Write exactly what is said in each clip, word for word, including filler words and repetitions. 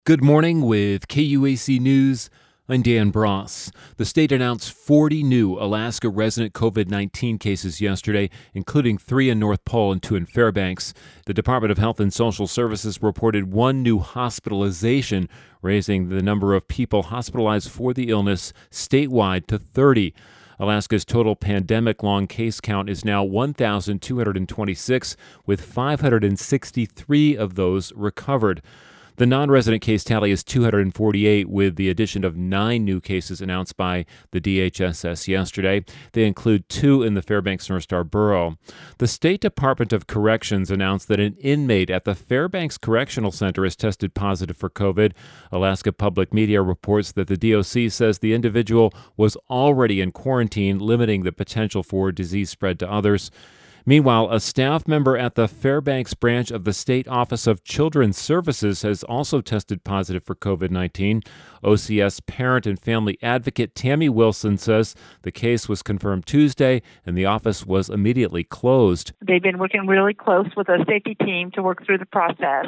Good morning with K U A C News. I'm Dan Bross. The state announced forty new Alaska resident COVID nineteen cases yesterday, including three in North Pole and two in Fairbanks. The Department of Health and Social Services reported one new hospitalization, raising the number of people hospitalized for the illness statewide to thirty. Alaska's total pandemic-long case count is now one thousand two hundred twenty-six, with five hundred sixty-three of those recovered. The non-resident case tally is two hundred forty-eight, with the addition of nine new cases announced by the D H S S yesterday. They include two in the Fairbanks-North Star Borough. The State Department of Corrections announced that an inmate at the Fairbanks Correctional Center has tested positive for COVID. Alaska Public Media reports that the D O C says the individual was already in quarantine, limiting the potential for disease spread to others. Meanwhile, a staff member at the Fairbanks branch of the State Office of Children's Services has also tested positive for COVID nineteen. O C S parent and family advocate Tammy Wilson says the case was confirmed Tuesday and the office was immediately closed. They've been working really close with a safety team to work through the process.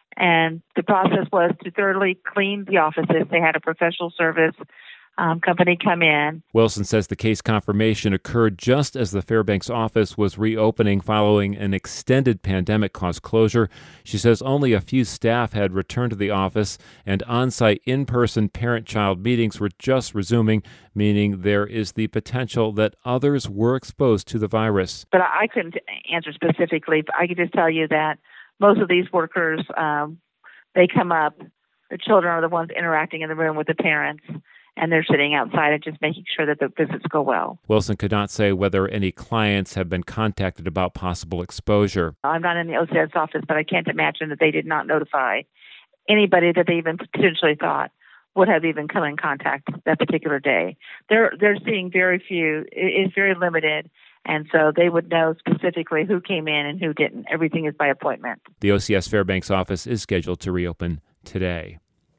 And the process was to thoroughly clean the offices. They had a professional service Um, company come in. Wilson says the case confirmation occurred just as the Fairbanks office was reopening following an extended pandemic-caused closure. She says only a few staff had returned to the office, and on-site in-person parent-child meetings were just resuming, meaning there is the potential that others were exposed to the virus. But I couldn't answer specifically. I could just tell you that most of these workers, um, they come up, the children are the ones interacting in the room with the parents, and they're sitting outside and just making sure that the visits go well. Wilson could not say whether any clients have been contacted about possible exposure. I'm not in the O C S office, but I can't imagine that they did not notify anybody that they even potentially thought would have even come in contact that particular day. They're they're seeing very few. It's very limited, and so they would know specifically who came in and who didn't. Everything is by appointment. The O C S Fairbanks office is scheduled to reopen today.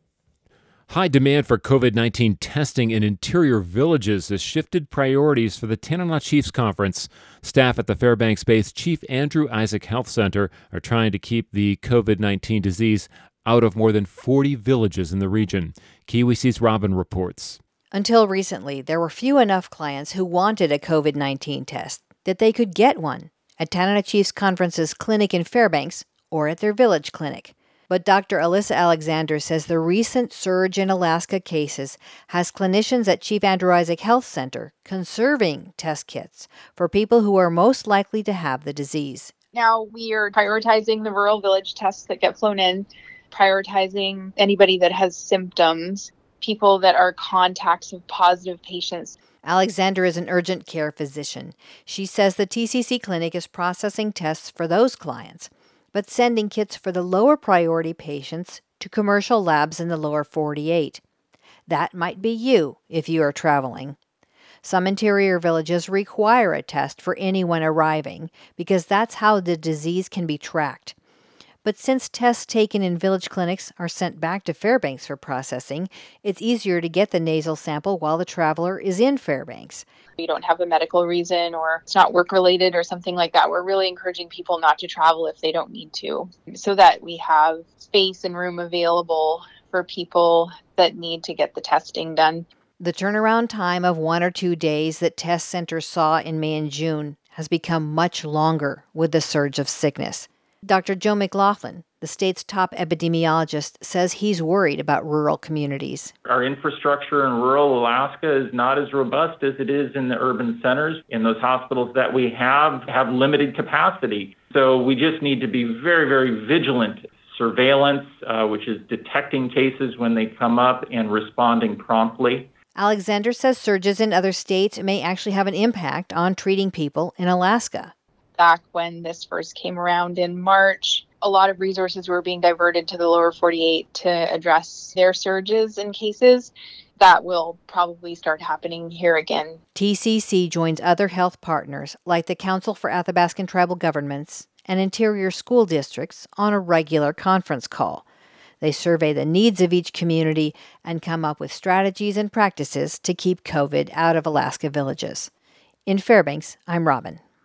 High demand for COVID nineteen testing in interior villages has shifted priorities for the Tanana Chiefs Conference. Staff at the Fairbanks-based Chief Andrew Isaac Health Center are trying to keep the COVID nineteen disease out of more than forty villages in the region. K U A C's Robin reports. Until recently, there were few enough clients who wanted a COVID nineteen test that they could get one at Tanana Chiefs Conference's clinic in Fairbanks or at their village clinic. But Doctor Alyssa Alexander says the recent surge in Alaska cases has clinicians at Chief Andrew Isaac Health Center conserving test kits for people who are most likely to have the disease. Now we are prioritizing the rural village tests that get flown in, prioritizing anybody that has symptoms, people that are contacts of positive patients. Alexander is an urgent care physician. She says the T C C clinic is processing tests for those clients, but sending kits for the lower priority patients to commercial labs in the lower forty-eight. That might be you if you are traveling. Some interior villages require a test for anyone arriving because that's how the disease can be tracked. But since tests taken in village clinics are sent back to Fairbanks for processing, it's easier to get the nasal sample while the traveler is in Fairbanks. You don't have a medical reason or it's not work-related or something like that. We're really encouraging people not to travel if they don't need to, so that we have space and room available for people that need to get the testing done. The turnaround time of one or two days that test centers saw in May and June has become much longer with the surge of sickness. Doctor Joe McLaughlin, the state's top epidemiologist, says he's worried about rural communities. Our infrastructure in rural Alaska is not as robust as it is in the urban centers. And those hospitals that we have have limited capacity. So we just need to be very, very vigilant. Surveillance, uh, which is detecting cases when they come up and responding promptly. Alexander says surges in other states may actually have an impact on treating people in Alaska. Back when this first came around in March, a lot of resources were being diverted to the lower forty-eight to address their surges in cases. That will probably start happening here again. T C C joins other health partners like the Council for Athabascan Tribal Governments and Interior School Districts on a regular conference call. They survey the needs of each community and come up with strategies and practices to keep COVID out of Alaska villages. In Fairbanks, I'm Robin.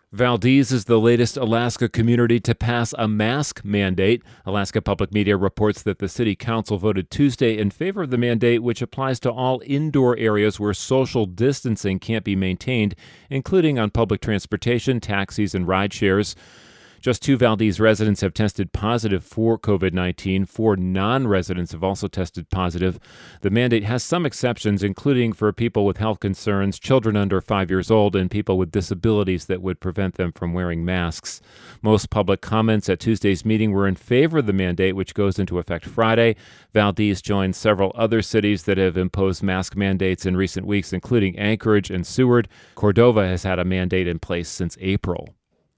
Valdez is the latest Alaska community to pass a mask mandate. Alaska Public Media reports that the city council voted Tuesday in favor of the mandate, which applies to all indoor areas where social distancing can't be maintained, including on public transportation, taxis, and ride shares. Just two Valdez residents have tested positive for covid nineteen. Four non-residents have also tested positive. The mandate has some exceptions, including for people with health concerns, children under five years old, and people with disabilities that would prevent them from wearing masks. Most public comments at Tuesday's meeting were in favor of the mandate, which goes into effect Friday. Valdez joined several other cities that have imposed mask mandates in recent weeks, including Anchorage and Seward. Cordova has had a mandate in place since April.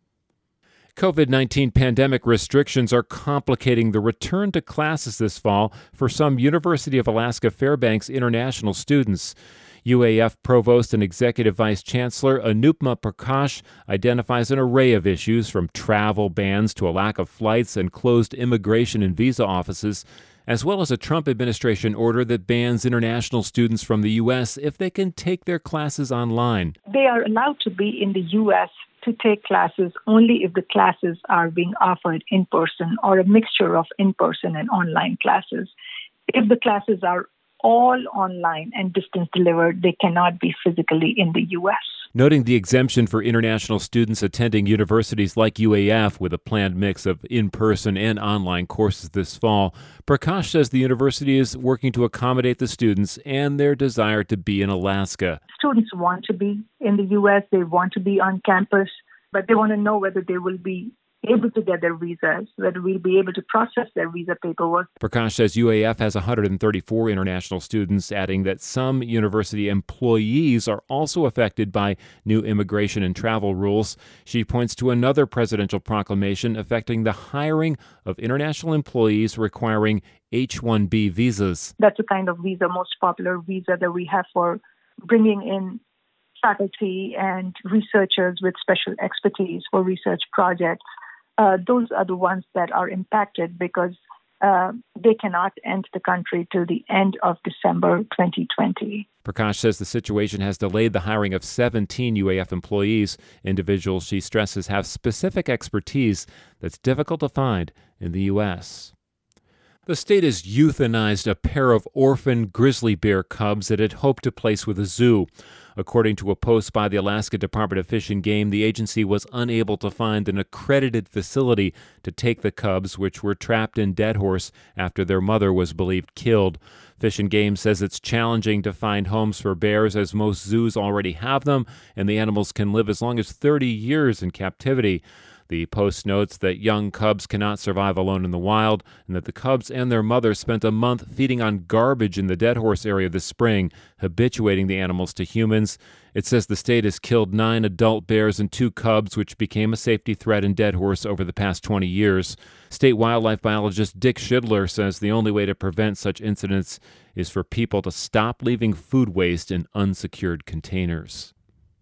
covid nineteen pandemic restrictions are complicating the return to classes this fall for some University of Alaska Fairbanks international students. U A F Provost and Executive Vice Chancellor Anupma Prakash identifies an array of issues, from travel bans to a lack of flights and closed immigration and visa offices, as well as a Trump administration order that bans international students from the U S if they can take their classes online. They are allowed to be in the U S to take classes only if the classes are being offered in person or a mixture of in-person and online classes. If the classes are all online and distance delivered, they cannot be physically in the U S. Noting the exemption for international students attending universities like U A F with a planned mix of in-person and online courses this fall, Prakash says the university is working to accommodate the students and their desire to be in Alaska. Students want to be in the U S, they want to be on campus, but they want to know whether they will be able to get their visas, whether we'll be able to process their visa paperwork. Prakash says U A F has one hundred thirty-four international students, adding that some university employees are also affected by new immigration and travel rules. She points to another presidential proclamation affecting the hiring of international employees requiring H one B visas. That's the kind of visa, most popular visa that we have for bringing in faculty and researchers with special expertise for research projects. Uh, those are the ones that are impacted because uh, they cannot enter the country till the end of December twenty twenty. Prakash says the situation has delayed the hiring of seventeen U A F employees. Individuals, she stresses, have specific expertise that's difficult to find in the U S. The state has euthanized a pair of orphan grizzly bear cubs it had hoped to place with a zoo. According to a post by the Alaska Department of Fish and Game, the agency was unable to find an accredited facility to take the cubs, which were trapped in Deadhorse after their mother was believed killed. Fish and Game says it's challenging to find homes for bears, as most zoos already have them, and the animals can live as long as thirty years in captivity. The Post notes that young cubs cannot survive alone in the wild, and that the cubs and their mother spent a month feeding on garbage in the Deadhorse area this spring, habituating the animals to humans. It says the state has killed nine adult bears and two cubs, which became a safety threat in Deadhorse over the past twenty years. State wildlife biologist Dick Schidler says the only way to prevent such incidents is for people to stop leaving food waste in unsecured containers.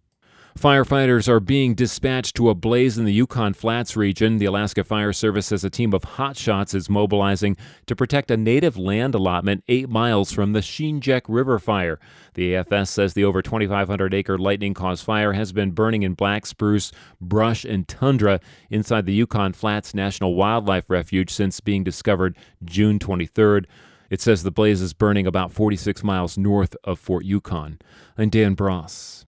Firefighters are being dispatched to a blaze in the Yukon Flats region. The Alaska Fire Service says a team of hotshots is mobilizing to protect a native land allotment eight miles from the Shinjek River fire. The A F S says the over twenty-five hundred acre lightning-caused fire has been burning in black spruce, brush, and tundra inside the Yukon Flats National Wildlife Refuge since being discovered June twenty-third. It says the blaze is burning about forty-six miles north of Fort Yukon. I'm Dan Bross.